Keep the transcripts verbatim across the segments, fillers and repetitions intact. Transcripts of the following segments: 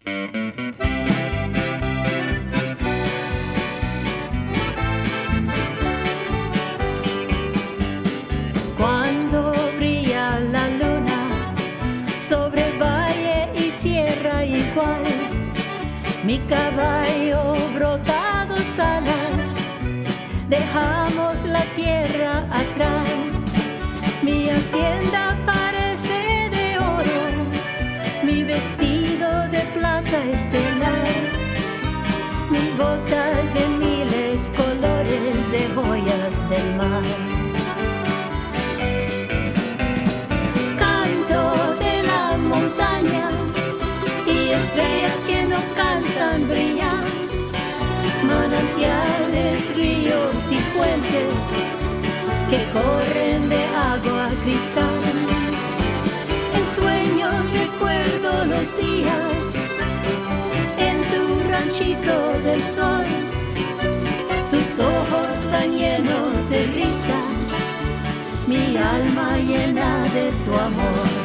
Cuando brilla la luna sobre valle y sierra igual, mi caballo brota dos alas, dejamos la tierra atrás. Mi hacienda parece de oro, mi vestido de plata estelar, mis botas de miles colores de joyas del mar. Estrellas que no cansan brillar, manantiales, ríos y fuentes que corren de agua cristal. En sueños recuerdo los días en tu ranchito del sol, tus ojos tan llenos de risa, mi alma llena de tu amor.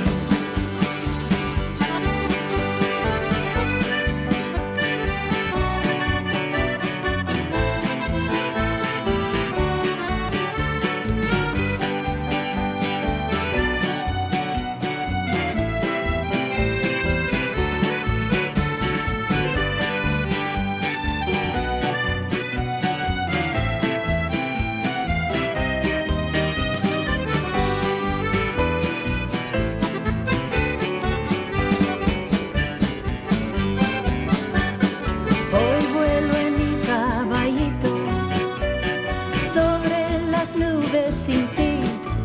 Sin ti,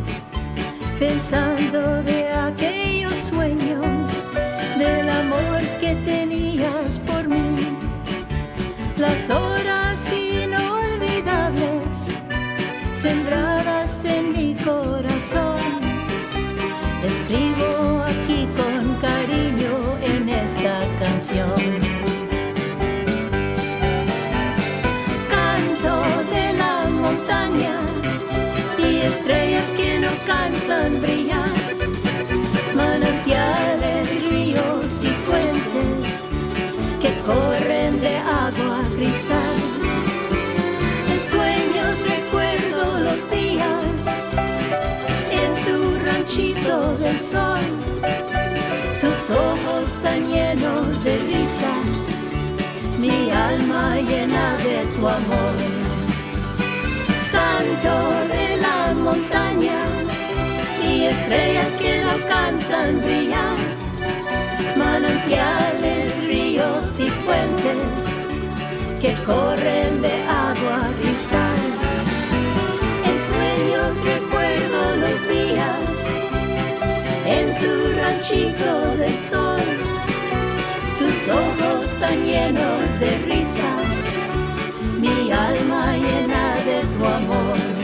pensando de aquellos sueños, del amor que tenías por mí, las horas inolvidables sembradas en mi corazón. Escribo aquí con cariño en esta canción. Estrellas que no cansan brillar, manantiales, ríos y fuentes que corren de agua cristal. En sueños recuerdo los días en tu ranchito del sol, tus ojos tan llenos de risa, mi alma llena de tu amor. Canto de la montaña y estrellas que no cansan brillar, manantiales, ríos y fuentes que corren de agua cristal. En sueños recuerdo los días en tu ranchito del sol, tus ojos tan llenos de risa, mi alma llena de tu amor.